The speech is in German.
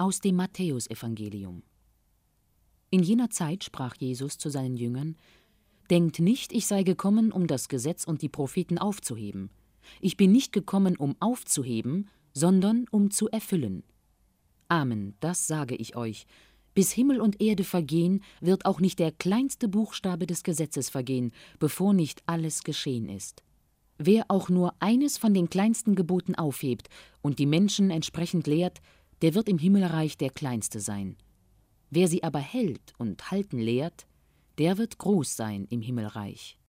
Aus dem Matthäusevangelium. In jener Zeit sprach Jesus zu seinen Jüngern: Denkt nicht, ich sei gekommen, um das Gesetz und die Propheten aufzuheben. Ich bin nicht gekommen, um aufzuheben, sondern um zu erfüllen. Amen, das sage ich euch. Bis Himmel und Erde vergehen, wird auch nicht der kleinste Buchstabe des Gesetzes vergehen, bevor nicht alles geschehen ist. Wer auch nur eines von den kleinsten Geboten aufhebt und die Menschen entsprechend lehrt, der wird im Himmelreich der Kleinste sein. Wer sie aber hält und halten lehrt, der wird groß sein im Himmelreich.